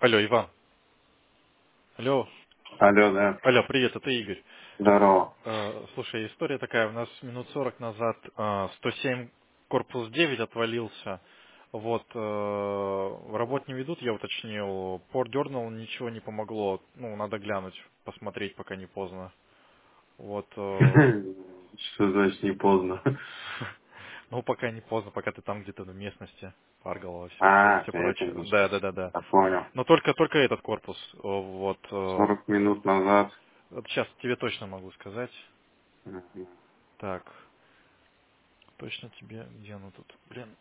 Алло, Иван. Алло. Алло, да. Алло, привет, это Игорь. Здорово. Слушай, история такая, у нас минут 40 назад 107 корпус 9 отвалился. Вот, работ не ведут, я уточнил. Порт дернул, ничего не помогло. Ну, надо глянуть, посмотреть, пока не поздно. Вот, Что значит не поздно? ну, пока не поздно, пока ты там где-то в местности, Парголова, А, все ты это прочее. имеешь в Да, виду. да, да, да. Я понял. Но только этот корпус. Вот, 40 минут назад. вот сейчас тебе точно могу сказать. Мгм. Так, точно тебе, где оно тут? Блин.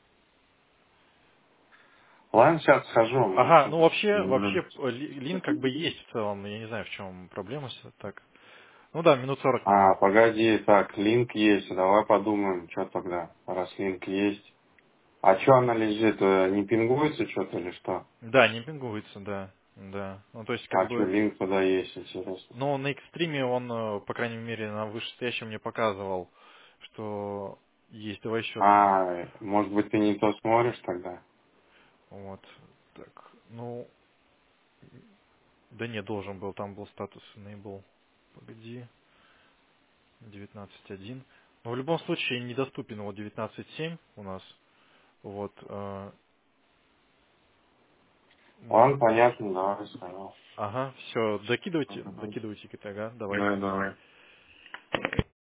Ладно, сейчас схожу, Ага, может. ну вообще М. линк как бы есть в целом, я не знаю, в чем проблема. Так. Ну да, минут 40 А, назад. погоди, так, линк есть. Давай подумаем, что тогда, раз линк есть. А что она лежит? Не пингуется что-то или что? Да, не пингуется, да. Да. Ну то есть как А что, бы, линк туда есть, интересно? но на экстриме он, по крайней мере, на вышестоящем мне показывал, что есть. Давай еще. А, может быть, ты не то смотришь тогда? Вот. Так. Ну, да не, должен был, там был статус enable. Погоди. 19.1. Но в любом случае недоступен вот 19.7 у нас. Вот. Ладно, Может. понятно, давай схожу. Ага, все, докидывайте, Мгм. докидывайте ага, давай. Да, давай.